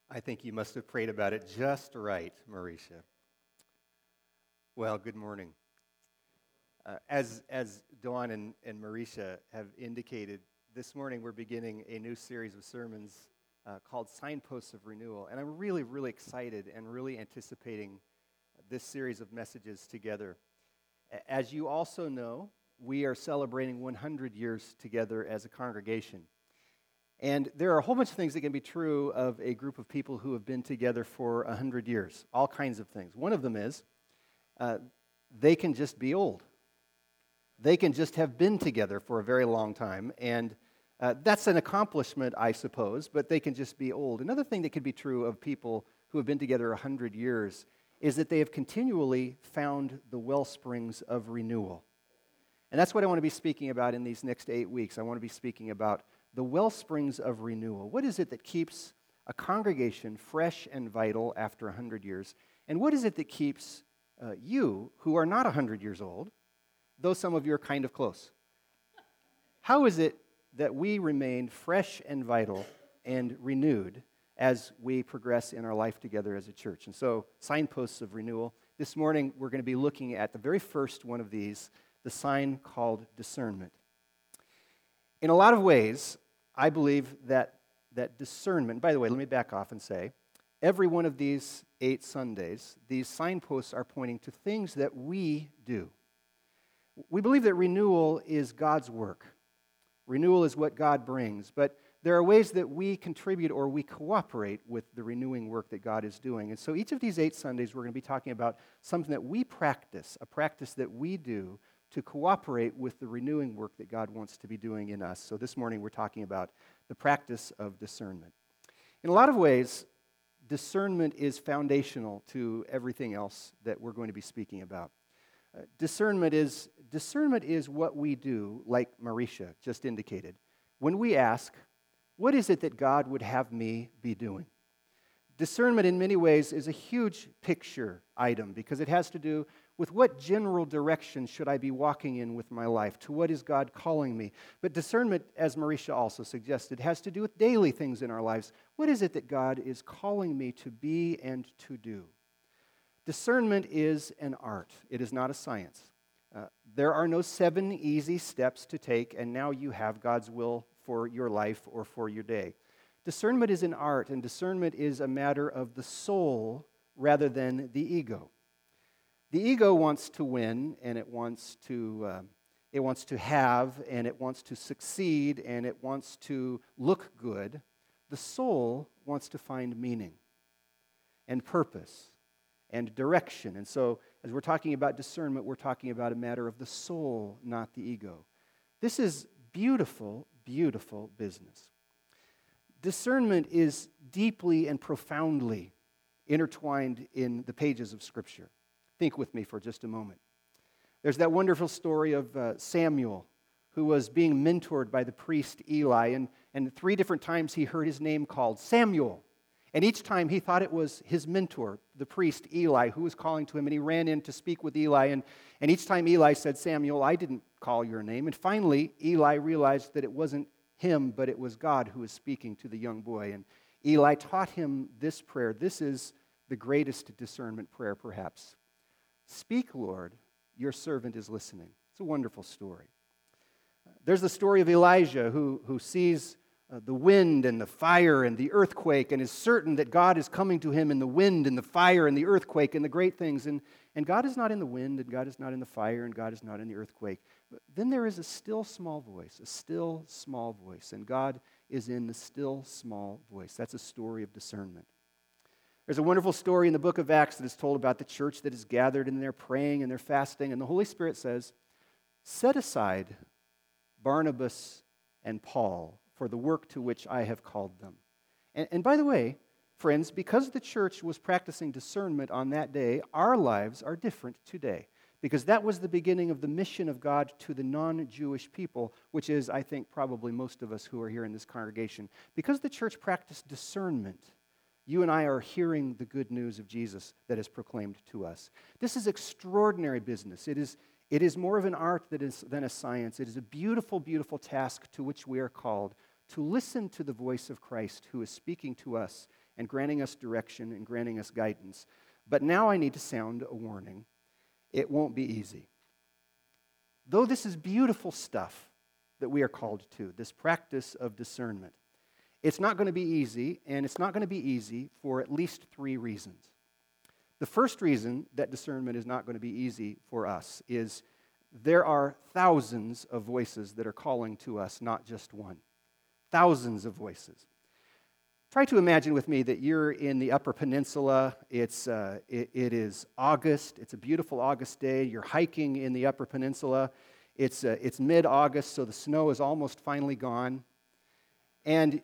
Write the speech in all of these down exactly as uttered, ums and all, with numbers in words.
I think you must have prayed about it just right, Marisha. Well, good morning. Uh, as as Dawn and, and Marisha have indicated, this morning we're beginning a new series of sermons uh, called Signposts of Renewal. And I'm really, really excited and really anticipating this series of messages together. As you also know, we are celebrating one hundred years together as a congregation. And there are a whole bunch of things that can be true of a group of people who have been together for one hundred years, all kinds of things. One of them is uh, they can just be old. They can just have been together for a very long time, and uh, that's an accomplishment, I suppose, but they can just be old. Another thing that could be true of people who have been together one hundred years is that they have continually found the well springs of renewal. And that's what I want to be speaking about in these next eight weeks. I want to be speaking about the well springs of renewal. What is it that keeps a congregation fresh and vital after one hundred years? And what is it that keeps uh, you, who are not one hundred years old, though some of you are kind of close? How is it that we remain fresh and vital and renewed as we progress in our life together as a church? And so, signposts of renewal. This morning, we're going to be looking at the very first one of these, the sign called discernment. In a lot of ways, I believe that, that discernment, by the way, let me back off and say, every one of these eight Sundays, these signposts are pointing to things that we do. We believe that renewal is God's work. Renewal is what God brings, but there are ways that we contribute or we cooperate with the renewing work that God is doing. And so each of these eight Sundays, we're going to be talking about something that we practice, a practice that we do to cooperate with the renewing work that God wants to be doing in us. So this morning we're talking about the practice of discernment. In a lot of ways, discernment is foundational to everything else that we're going to be speaking about. Uh, discernment is discernment is what we do, like Marisha just indicated, when we ask, what is it that God would have me be doing? Discernment in many ways is a huge picture item because it has to do with what general direction should I be walking in with my life? To what is God calling me? But discernment, as Marisha also suggested, has to do with daily things in our lives. What is it that God is calling me to be and to do? Discernment is an art. It is not a science. Uh, there are no seven easy steps to take, and now you have God's will for your life or for your day. Discernment is an art, and discernment is a matter of the soul rather than the ego. The ego wants to win, and it wants to uh, it wants to have, and it wants to succeed, and it wants to look good. The soul wants to find meaning and purpose and direction. And so, as we're talking about discernment, we're talking about a matter of the soul, not the ego. This is beautiful, beautiful business. Discernment is deeply and profoundly intertwined in the pages of Scripture. Think with me for just a moment. There's that wonderful story of uh, Samuel, who was being mentored by the priest Eli, and, and three different times he heard his name called, Samuel. And each time he thought it was his mentor, the priest Eli, who was calling to him, and he ran in to speak with Eli, and, and each time Eli said, Samuel, I didn't call your name. And finally, Eli realized that it wasn't him, but it was God who was speaking to the young boy. And Eli taught him this prayer. This is the greatest discernment prayer, perhaps. Speak, Lord, your servant is listening. It's a wonderful story. There's the story of Elijah who, who sees uh, the wind and the fire and the earthquake and is certain that God is coming to him in the wind and the fire and the earthquake and the great things. And, and God is not in the wind, and God is not in the fire, and God is not in the earthquake. But then there is a still small voice, a still small voice, and God is in the still small voice. That's a story of discernment. There's a wonderful story in the book of Acts that is told about the church that is gathered and they're praying and they're fasting, and the Holy Spirit says, set aside Barnabas and Paul for the work to which I have called them. And, and by the way, friends, because the church was practicing discernment on that day, our lives are different today, because that was the beginning of the mission of God to the non-Jewish people, which is, I think, probably most of us who are here in this congregation. Because the church practiced discernment, you and I are hearing the good news of Jesus that is proclaimed to us. This is extraordinary business. It is, it is more of an art than, is, than a science. It is a beautiful, beautiful task to which we are called to listen to the voice of Christ who is speaking to us and granting us direction and granting us guidance. But now I need to sound a warning. It won't be easy. Though this is beautiful stuff that we are called to, this practice of discernment, it's not going to be easy, and it's not going to be easy for at least three reasons. The first reason that discernment is not going to be easy for us is there are thousands of voices that are calling to us, not just one. Thousands of voices. Try to imagine with me that you're in the Upper Peninsula. It's uh, it, it is August. It's a beautiful August day. You're hiking in the Upper Peninsula. It's uh, it's mid-August, so the snow is almost finally gone. And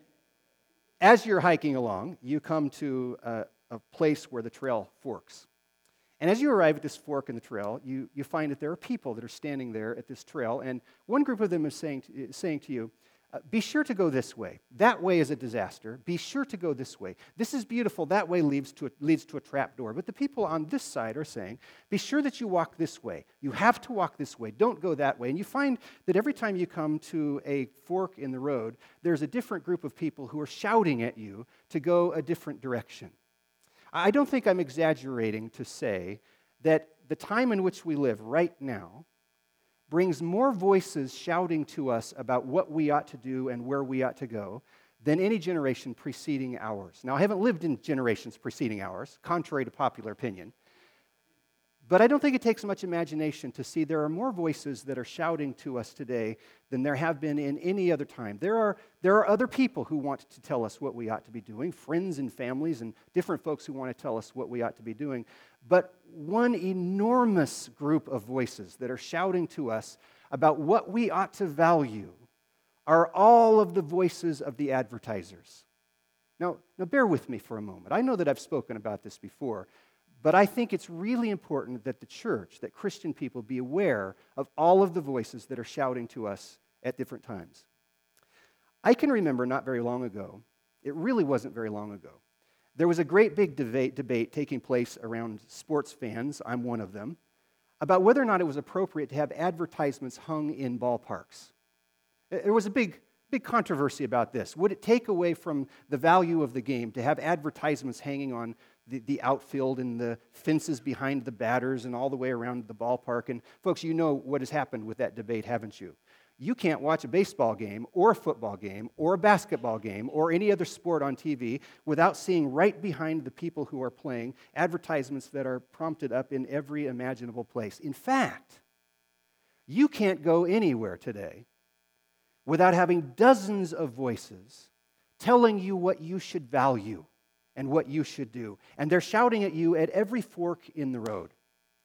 as you're hiking along, you come to a, a place where the trail forks. And as you arrive at this fork in the trail, you, you find that there are people that are standing there at this trail, and one group of them is saying to, saying to you, uh, be sure to go this way. That way is a disaster. Be sure to go this way. This is beautiful. That way leads to a, leads to a trap door. But the people on this side are saying, be sure that you walk this way. You have to walk this way. Don't go that way. And you find that every time you come to a fork in the road, there's a different group of people who are shouting at you to go a different direction. I don't think I'm exaggerating to say that the time in which we live right now brings more voices shouting to us about what we ought to do and where we ought to go than any generation preceding ours. Now, I haven't lived in generations preceding ours, contrary to popular opinion, but I don't think it takes much imagination to see there are more voices that are shouting to us today than there have been in any other time. There are, there are other people who want to tell us what we ought to be doing, friends and families and different folks who want to tell us what we ought to be doing. But one enormous group of voices that are shouting to us about what we ought to value are all of the voices of the advertisers. Now, now bear with me for a moment. I know that I've spoken about this before, but I think it's really important that the church, that Christian people be aware of all of the voices that are shouting to us at different times. I can remember not very long ago, it really wasn't very long ago, there was a great big debate, debate taking place around sports fans, I'm one of them, about whether or not it was appropriate to have advertisements hung in ballparks. There was a big, big controversy about this. Would it take away from the value of the game to have advertisements hanging on the, the outfield and the fences behind the batters and all the way around the ballpark? And folks, you know what has happened with that debate, haven't you? You can't watch a baseball game or a football game or a basketball game or any other sport on T V without seeing right behind the people who are playing advertisements that are prompted up in every imaginable place. In fact, you can't go anywhere today without having dozens of voices telling you what you should value and what you should do. And they're shouting at you at every fork in the road.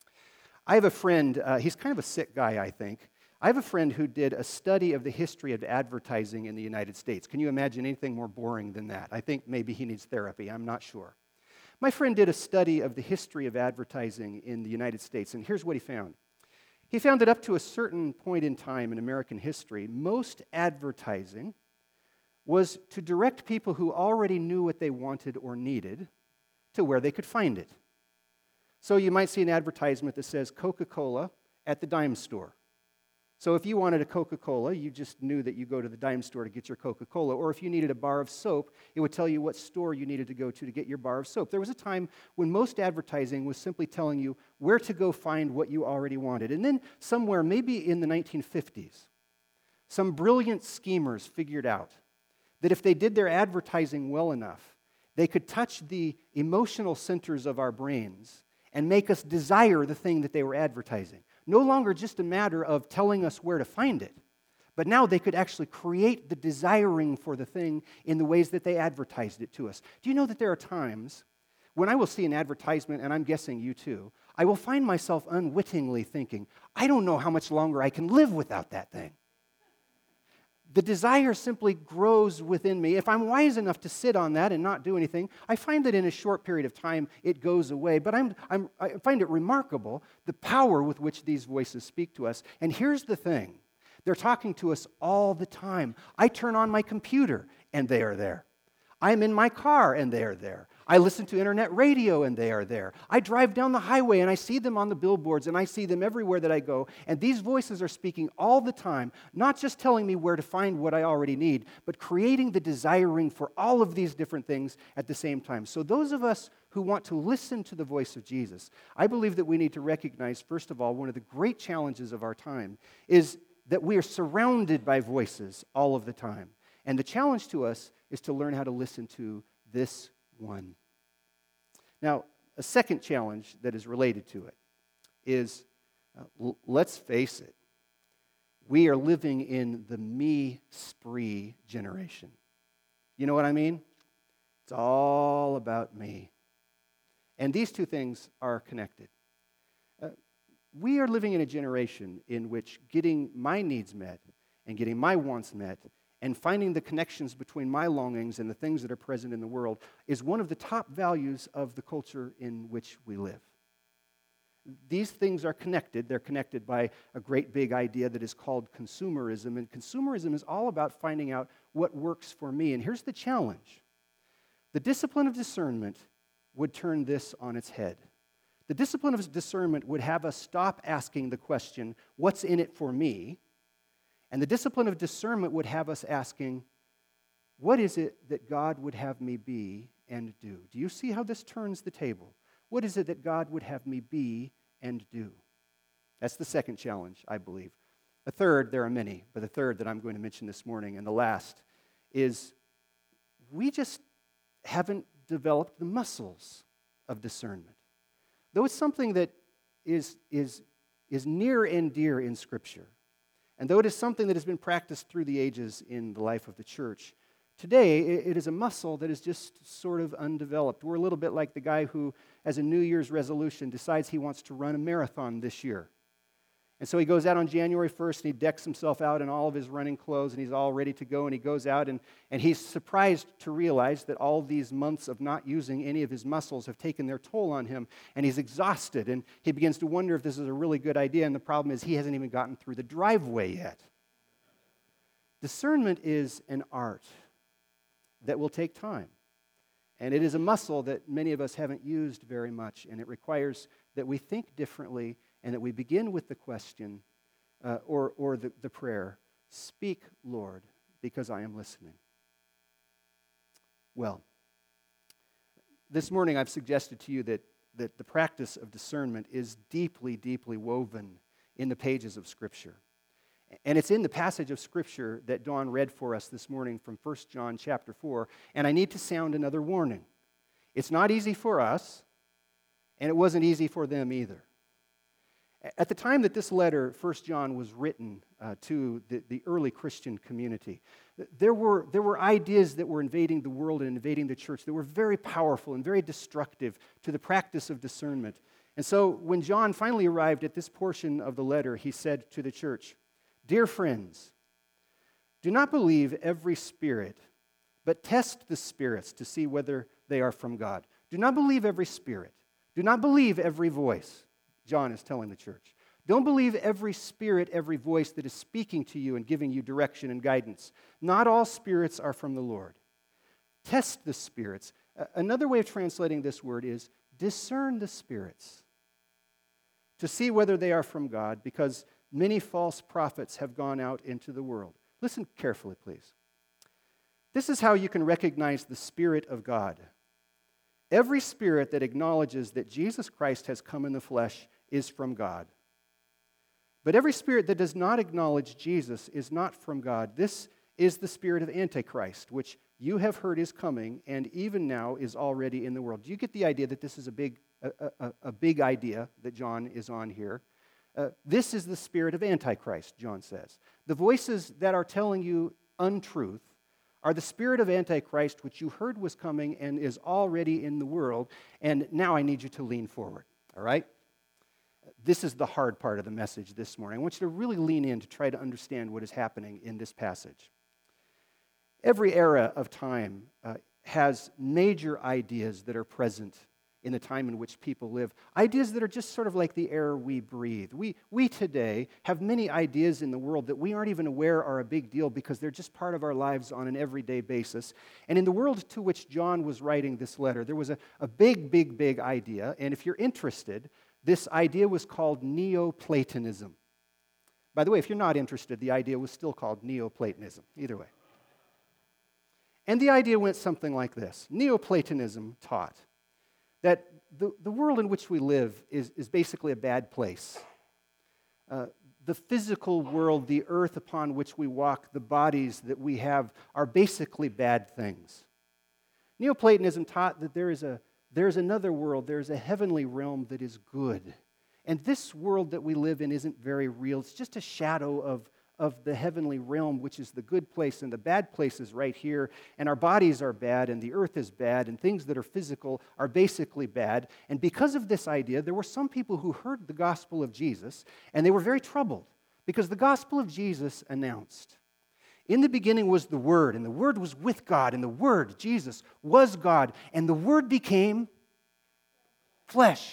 I have a friend, uh, he's kind of a sick guy, I think. I have a friend who did a study of the history of advertising in the United States. Can you imagine anything more boring than that? I think maybe he needs therapy, I'm not sure. My friend did a study of the history of advertising in the United States, and here's what he found. He found that up to a certain point in time in American history, most advertising was to direct people who already knew what they wanted or needed to where they could find it. So you might see an advertisement that says Coca-Cola at the dime store. So if you wanted a Coca-Cola, you just knew that you go to the dime store to get your Coca-Cola. Or if you needed a bar of soap, it would tell you what store you needed to go to to get your bar of soap. There was a time when most advertising was simply telling you where to go find what you already wanted. And then somewhere, maybe in the nineteen fifties, some brilliant schemers figured out that if they did their advertising well enough, they could touch the emotional centers of our brains and make us desire the thing that they were advertising. No longer just a matter of telling us where to find it, but now they could actually create the desiring for the thing in the ways that they advertised it to us. Do you know that there are times when I will see an advertisement, and I'm guessing you too, I will find myself unwittingly thinking, I don't know how much longer I can live without that thing. The desire simply grows within me. If I'm wise enough to sit on that and not do anything, I find that in a short period of time it goes away. But I'm, I'm, I find it remarkable the power with which these voices speak to us. And here's the thing. They're talking to us all the time. I turn on my computer and they are there. I'm in my car and they are there. I listen to internet radio and they are there. I drive down the highway and I see them on the billboards and I see them everywhere that I go. And these voices are speaking all the time, not just telling me where to find what I already need, but creating the desiring for all of these different things at the same time. So those of us who want to listen to the voice of Jesus, I believe that we need to recognize, first of all, one of the great challenges of our time is that we are surrounded by voices all of the time. And the challenge to us is to learn how to listen to this one. Now, a second challenge that is related to it is, uh, l- let's face it, we are living in the me spree generation. You know what I mean? It's all about me. And these two things are connected. Uh, we are living in a generation in which getting my needs met and getting my wants met and finding the connections between my longings and the things that are present in the world is one of the top values of the culture in which we live. These things are connected. They're connected by a great big idea that is called consumerism. And consumerism is all about finding out what works for me. And here's the challenge. The discipline of discernment would turn this on its head. The discipline of discernment would have us stop asking the question, what's in it for me? And the discipline of discernment would have us asking, what is it that God would have me be and do? Do you see how this turns the table? What is it that God would have me be and do? That's the second challenge, I believe. The third, there are many, but the third that I'm going to mention this morning, and the last, is we just haven't developed the muscles of discernment. Though it's something that is, is, is near and dear in Scripture, and though it is something that has been practiced through the ages in the life of the church, today it is a muscle that is just sort of undeveloped. We're a little bit like the guy who, as a New Year's resolution, decides he wants to run a marathon this year. And so he goes out on January first, and he decks himself out in all of his running clothes, and he's all ready to go, and he goes out, and, and he's surprised to realize that all these months of not using any of his muscles have taken their toll on him, and he's exhausted, and he begins to wonder if this is a really good idea, and the problem is he hasn't even gotten through the driveway yet. Discernment is an art that will take time, and it is a muscle that many of us haven't used very much, and it requires that we think differently and that we begin with the question uh, or, or the, the prayer, speak, Lord, because I am listening. Well, this morning I've suggested to you that, that the practice of discernment is deeply, deeply woven in the pages of Scripture. And it's in the passage of Scripture that Dawn read for us this morning from First John chapter four, and I need to sound another warning. It's not easy for us, and it wasn't easy for them either. At the time that this letter, First John, was written uh, to the, the early Christian community, there were, there were ideas that were invading the world and invading the church that were very powerful and very destructive to the practice of discernment. And so when John finally arrived at this portion of the letter, he said to the church, "Dear friends, do not believe every spirit, but test the spirits to see whether they are from God. Do not believe every spirit. Do not believe every voice." John is telling the church. Don't believe every spirit, every voice that is speaking to you and giving you direction and guidance. Not all spirits are from the Lord. Test the spirits. Another way of translating this word is discern the spirits to see whether they are from God, because many false prophets have gone out into the world. Listen carefully, please. This is how you can recognize the Spirit of God. Every spirit that acknowledges that Jesus Christ has come in the flesh is from God. But every spirit that does not acknowledge Jesus is not from God. This is the spirit of Antichrist, which you have heard is coming and even now is already in the world. Do you get the idea that this is a big, a, a, a big idea that John is on here? Uh, this is the spirit of Antichrist, John says. The voices that are telling you untruth are the spirit of Antichrist, which you heard was coming and is already in the world, and now I need you to lean forward, all right? This is the hard part of the message this morning. I want you to really lean in to try to understand what is happening in this passage. Every era of time uh, has major ideas that are present in the time in which people live. Ideas that are just sort of like the air we breathe. We, we today have many ideas in the world that we aren't even aware are a big deal because they're just part of our lives on an everyday basis. And in the world to which John was writing this letter, there was a, a big, big, big idea. And if you're interested, this idea was called Neoplatonism. By the way, if you're not interested, the idea was still called Neoplatonism. Either way. And the idea went something like this. Neoplatonism taught that the, the world in which we live is, is basically a bad place. Uh, the physical world, the earth upon which we walk, the bodies that we have are basically bad things. Neoplatonism taught that there is a there's another world, there's a heavenly realm that is good. And this world that we live in isn't very real. It's just a shadow of of the heavenly realm, which is the good place, and the bad place is right here, and our bodies are bad, and the earth is bad, and things that are physical are basically bad. And because of this idea, there were some people who heard the gospel of Jesus, and they were very troubled, because the gospel of Jesus announced, in the beginning was the Word, and the Word was with God, and the Word, Jesus, was God, and the Word became flesh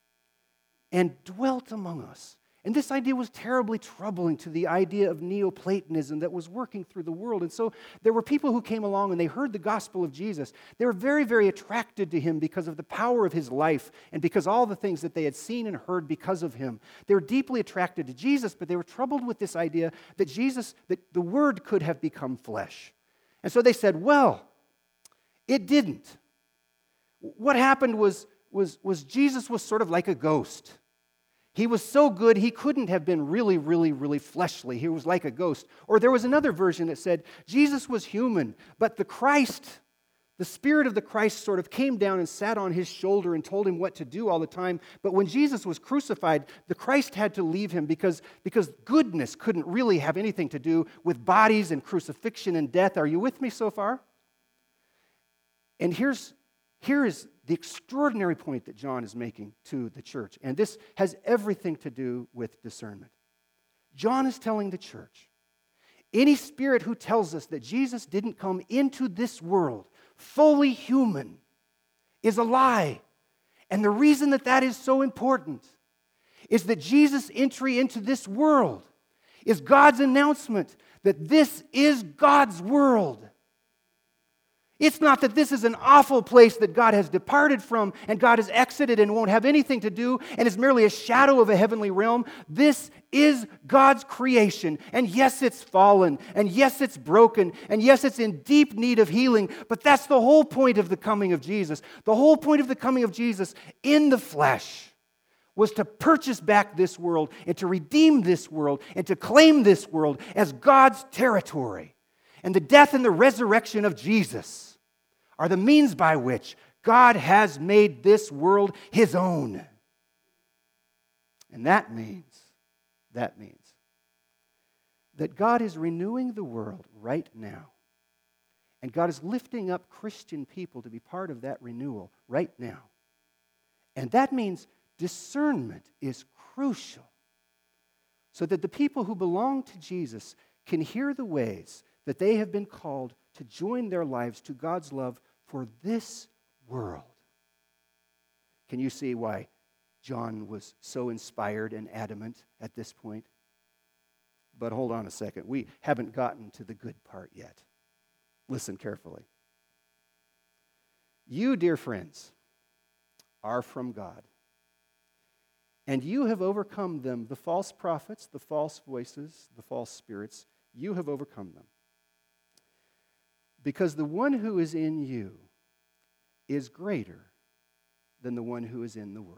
and dwelt among us. And this idea was terribly troubling to the idea of Neoplatonism that was working through the world. And so there were people who came along and they heard the gospel of Jesus. They were very, very attracted to him because of the power of his life and because all the things that they had seen and heard because of him. They were deeply attracted to Jesus, but they were troubled with this idea that Jesus, that the Word could have become flesh. And so they said, well, it didn't. What happened was, was, was Jesus was sort of like a ghost. He was so good, he couldn't have been really, really, really fleshly. He was like a ghost. Or there was another version that said, Jesus was human, but the Christ, the Spirit of the Christ sort of came down and sat on his shoulder and told him what to do all the time. But when Jesus was crucified, the Christ had to leave him because, because goodness couldn't really have anything to do with bodies and crucifixion and death. Are you with me so far? And here's, here is the extraordinary point that John is making to the church. And this has everything to do with discernment. John is telling the church, any spirit who tells us that Jesus didn't come into this world fully human is a lie. And the reason that that is so important is that Jesus' entry into this world is God's announcement that this is God's world. It's not that this is an awful place that God has departed from and God has exited and won't have anything to do and is merely a shadow of a heavenly realm. This is God's creation. And yes, it's fallen. And yes, it's broken. And yes, it's in deep need of healing. But that's the whole point of the coming of Jesus. The whole point of the coming of Jesus in the flesh was to purchase back this world and to redeem this world and to claim this world as God's territory. And the death and the resurrection of Jesus are the means by which God has made this world his own. And that means, that means that God is renewing the world right now. And God is lifting up Christian people to be part of that renewal right now. And that means discernment is crucial so that the people who belong to Jesus can hear the ways that they have been called to join their lives to God's love for this world. Can you see why John was so inspired and adamant at this point? But hold on a second. We haven't gotten to the good part yet. Listen carefully. You, dear friends, are from God. And you have overcome them, the false prophets, the false voices, the false spirits. You have overcome them. Because the one who is in you is greater than the one who is in the world.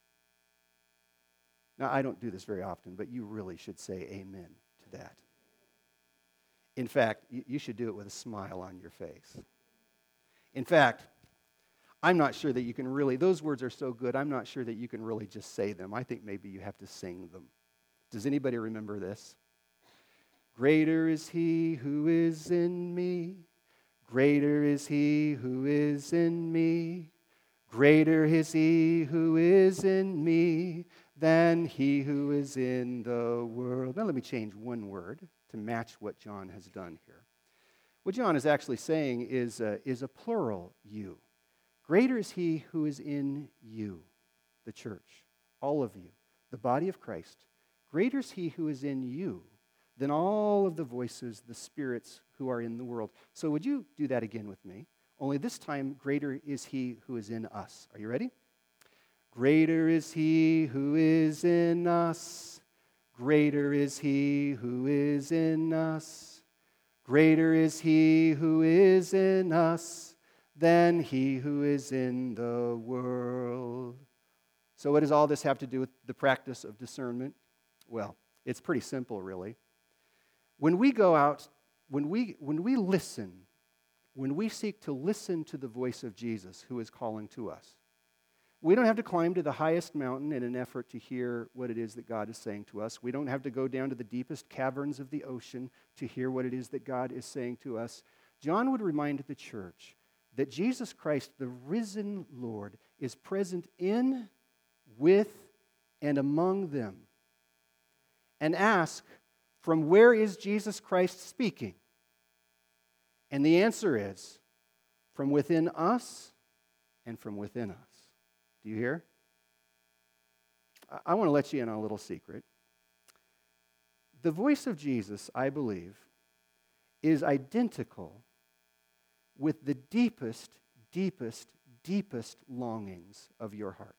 Now, I don't do this very often, but you really should say amen to that. In fact, you should do it with a smile on your face. In fact, I'm not sure that you can really, those words are so good, I'm not sure that you can really just say them. I think maybe you have to sing them. Does anybody remember this? Greater is he who is in me. Greater is he who is in me. Greater is he who is in me than he who is in the world. Now let me change one word to match what John has done here. What John is actually saying is, uh, is a plural you. Greater is he who is in you, the church, all of you, the body of Christ. Greater is he who is in you than all of the voices, the spirits who are in the world. So would you do that again with me? Only this time, greater is he who is in us. Are you ready? Greater is he who is in us. Greater is he who is in us. Greater is he who is in us than he who is in the world. So what does all this have to do with the practice of discernment? Well, it's pretty simple, really. When we go out, when we, when we listen, when we seek to listen to the voice of Jesus who is calling to us, we don't have to climb to the highest mountain in an effort to hear what it is that God is saying to us. We don't have to go down to the deepest caverns of the ocean to hear what it is that God is saying to us. John would remind the church that Jesus Christ, the risen Lord, is present in, with, and among them. And ask, from where is Jesus Christ speaking? And the answer is, from within us and from within us. Do you hear? I want to let you in on a little secret. The voice of Jesus, I believe, is identical with the deepest, deepest, deepest longings of your heart.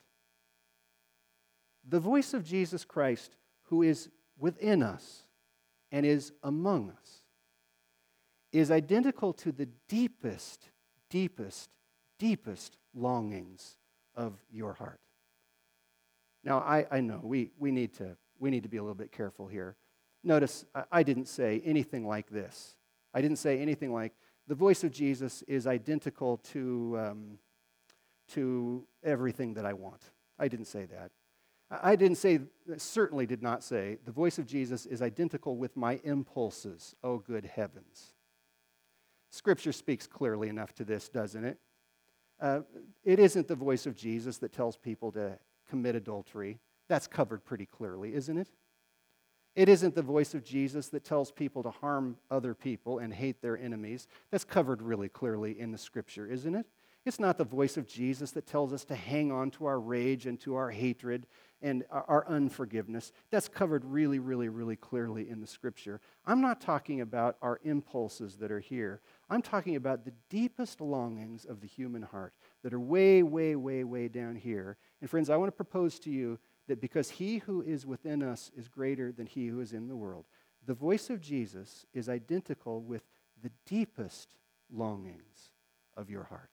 The voice of Jesus Christ, who is within us and is among us, is identical to the deepest, deepest, deepest longings of your heart. Now, I, I know we, we, need to, we need to be a little bit careful here. Notice, I, I didn't say anything like this. I didn't say anything like, the voice of Jesus is identical to, um, to everything that I want. I didn't say that. I didn't say, certainly did not say, the voice of Jesus is identical with my impulses. Oh, good heavens. Scripture speaks clearly enough to this, doesn't it? Uh, it isn't the voice of Jesus that tells people to commit adultery. That's covered pretty clearly, isn't it? It isn't the voice of Jesus that tells people to harm other people and hate their enemies. That's covered really clearly in the Scripture, isn't it? It's not the voice of Jesus that tells us to hang on to our rage and to our hatred and our unforgiveness. That's covered really, really, really clearly in the Scripture. I'm not talking about our impulses that are here. I'm talking about the deepest longings of the human heart that are way, way, way, way down here. And friends, I want to propose to you that because he who is within us is greater than he who is in the world, the voice of Jesus is identical with the deepest longings of your heart.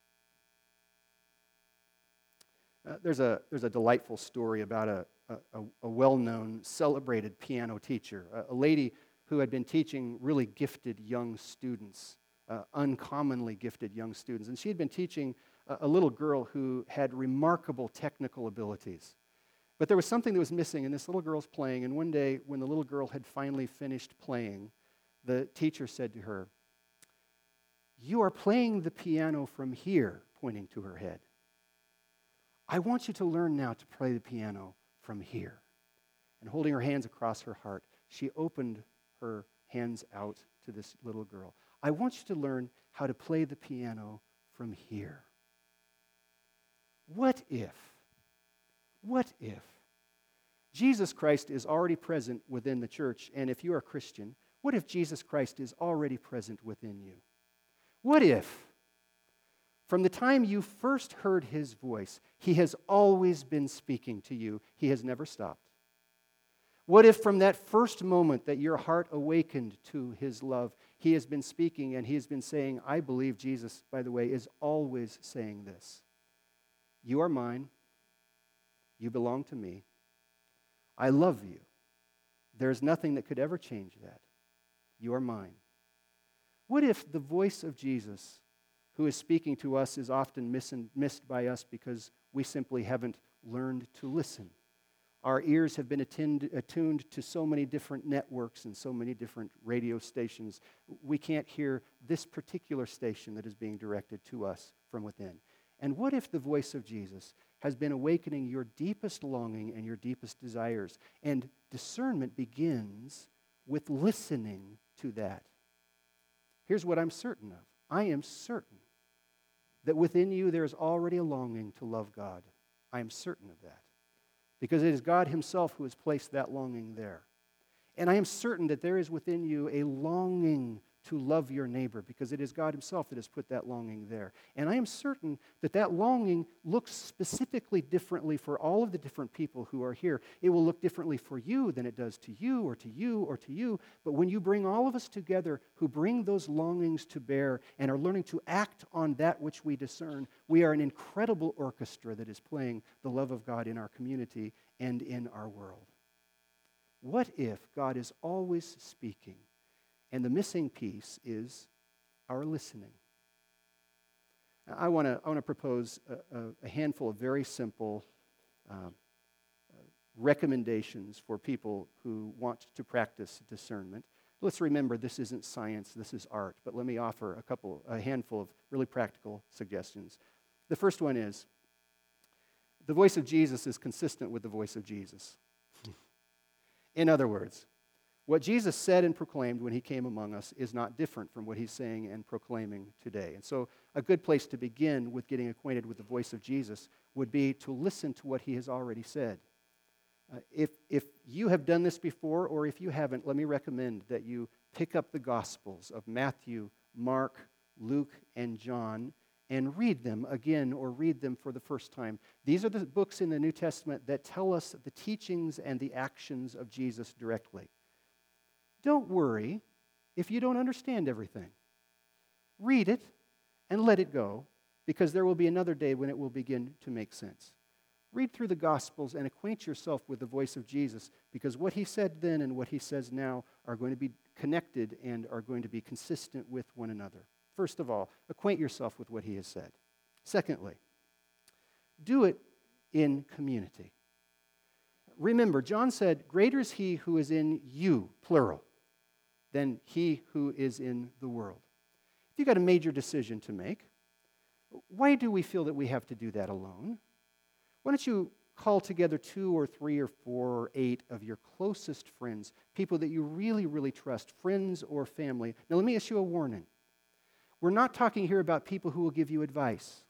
Uh, there's a there's a delightful story about a, a, a well-known, celebrated piano teacher, a, a lady who had been teaching really gifted young students, uh, uncommonly gifted young students. And she had been teaching a, a little girl who had remarkable technical abilities. But there was something that was missing, and this little girl's playing, and one day when the little girl had finally finished playing, the teacher said to her, "You are playing the piano from here," pointing to her head. "I want you to learn now to play the piano from here." And holding her hands across her heart, she opened her hands out to this little girl. "I want you to learn how to play the piano from here." What if, what if Jesus Christ is already present within the church, and if you're a Christian, what if Jesus Christ is already present within you? What if, from the time you first heard his voice, he has always been speaking to you? He has never stopped. What if from that first moment that your heart awakened to his love, he has been speaking and he has been saying, I believe Jesus, by the way, is always saying this. You are mine. You belong to me. I love you. There's nothing that could ever change that. You are mine. What if the voice of Jesus, who is speaking to us, is often missed by us because we simply haven't learned to listen? Our ears have been attend, attuned to so many different networks and so many different radio stations. We can't hear this particular station that is being directed to us from within. And what if the voice of Jesus has been awakening your deepest longing and your deepest desires? And discernment begins with listening to that. Here's what I'm certain of. I am certain that within you there is already a longing to love God. I am certain of that, because it is God himself who has placed that longing there. And I am certain that there is within you a longing to love your neighbor, because it is God himself that has put that longing there. And I am certain that that longing looks specifically differently for all of the different people who are here. It will look differently for you than it does to you or to you or to you. But when you bring all of us together who bring those longings to bear and are learning to act on that which we discern, we are an incredible orchestra that is playing the love of God in our community and in our world. What if God is always speaking, and the missing piece is our listening? I want to I want to propose a, a, a handful of very simple um, uh, recommendations for people who want to practice discernment. Let's remember, this isn't science, this is art, but let me offer a couple, a handful of really practical suggestions. The first one is, the voice of Jesus is consistent with the voice of Jesus. In other words, what Jesus said and proclaimed when he came among us is not different from what he's saying and proclaiming today. And so a good place to begin with getting acquainted with the voice of Jesus would be to listen to what he has already said. Uh, if, if you have done this before, or if you haven't, let me recommend that you pick up the Gospels of Matthew, Mark, Luke, and John and read them again or read them for the first time. These are the books in the New Testament that tell us the teachings and the actions of Jesus directly. Don't worry if you don't understand everything. Read it and let it go, because there will be another day when it will begin to make sense. Read through the Gospels and acquaint yourself with the voice of Jesus, because what he said then and what he says now are going to be connected and are going to be consistent with one another. First of all, acquaint yourself with what he has said. Secondly, do it in community. Remember, John said, "Greater is he who is in you," plural, "than he who is in the world." If you've got a major decision to make, why do we feel that we have to do that alone? Why don't you call together two or three or four or eight of your closest friends, people that you really, really trust, friends or family. Now, let me issue a warning. We're not talking here about people who will give you advice.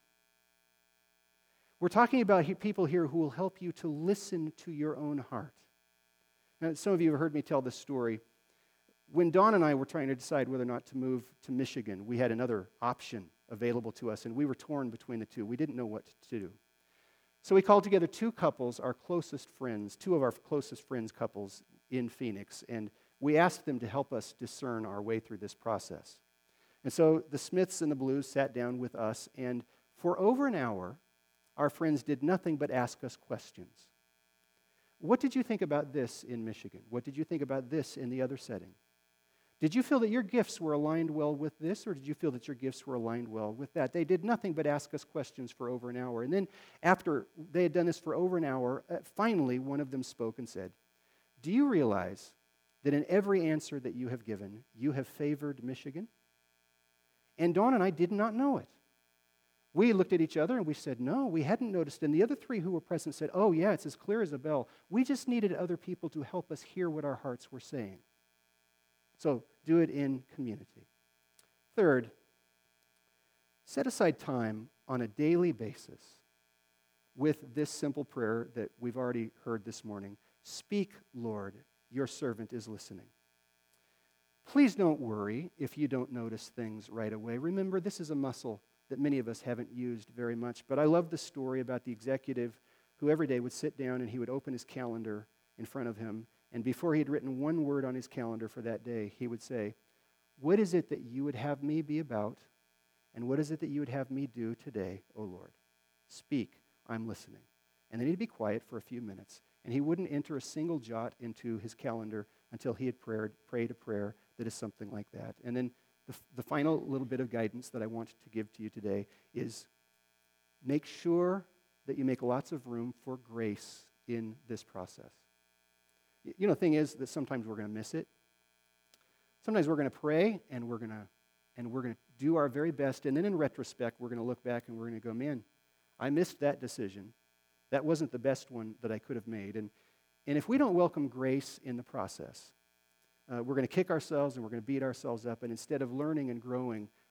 We're talking about he- people here who will help you to listen to your own heart. Now, some of you have heard me tell this story. When Dawn and I were trying to decide whether or not to move to Michigan, we had another option available to us, and we were torn between the two. We didn't know what to do. So we called together two couples, our closest friends, two of our closest friends couples in Phoenix, and we asked them to help us discern our way through this process. And so the Smiths and the Blues sat down with us, and for over an hour, our friends did nothing but ask us questions. What did you think about this in Michigan? What did you think about this in the other setting? Did you feel that your gifts were aligned well with this, or did you feel that your gifts were aligned well with that? They did nothing but ask us questions for over an hour. And then after they had done this for over an hour, uh, finally one of them spoke and said, "Do you realize that in every answer that you have given, you have favored Michigan?" And Dawn and I did not know it. We looked at each other and we said, no, we hadn't noticed. And the other three who were present said, oh yeah, it's as clear as a bell. We just needed other people to help us hear what our hearts were saying. So do it in community. Third, set aside time on a daily basis with this simple prayer that we've already heard this morning. Speak, Lord, your servant is listening. Please don't worry if you don't notice things right away. Remember, this is a muscle that many of us haven't used very much. But I love the story about the executive who every day would sit down and he would open his calendar in front of him, and before he had written one word on his calendar for that day, he would say, "What is it that you would have me be about, and what is it that you would have me do today, O Lord? Speak, I'm listening." And then he'd be quiet for a few minutes, and he wouldn't enter a single jot into his calendar until he had prayed, prayed a prayer that is something like that. And then the, the final little bit of guidance that I want to give to you today is make sure that you make lots of room for grace in this process. You know, the thing is that sometimes we're going to miss it. Sometimes we're going to pray and we're going to and we're going to do our very best, and then in retrospect, we're going to look back and we're going to go, man, I missed that decision. That wasn't the best one that I could have made. And, and if we don't welcome grace in the process, uh, we're going to kick ourselves and we're going to beat ourselves up, and instead of learning and growing,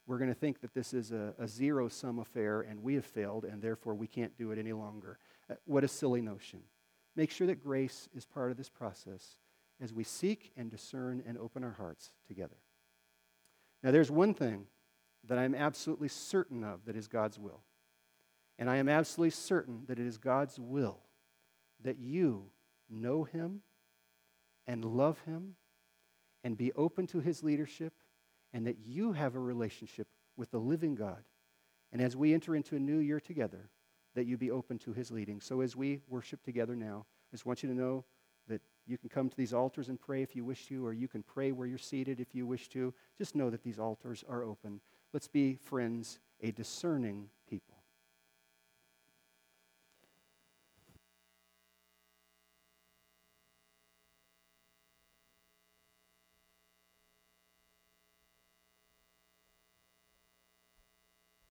we're going to think that this is a, a zero-sum affair and we have failed and therefore we can't do it any longer. Uh, what a silly notion. Make sure that grace is part of this process as we seek and discern and open our hearts together. Now, there's one thing that I'm absolutely certain of that is God's will. And I am absolutely certain that it is God's will that you know Him and love Him and be open to His leadership, and that you have a relationship with the living God. And as we enter into a new year together, that you be open to His leading. So as we worship together now, I just want you to know that you can come to these altars and pray if you wish to, or you can pray where you're seated if you wish to. Just know that these altars are open. Let's be, friends, a discerning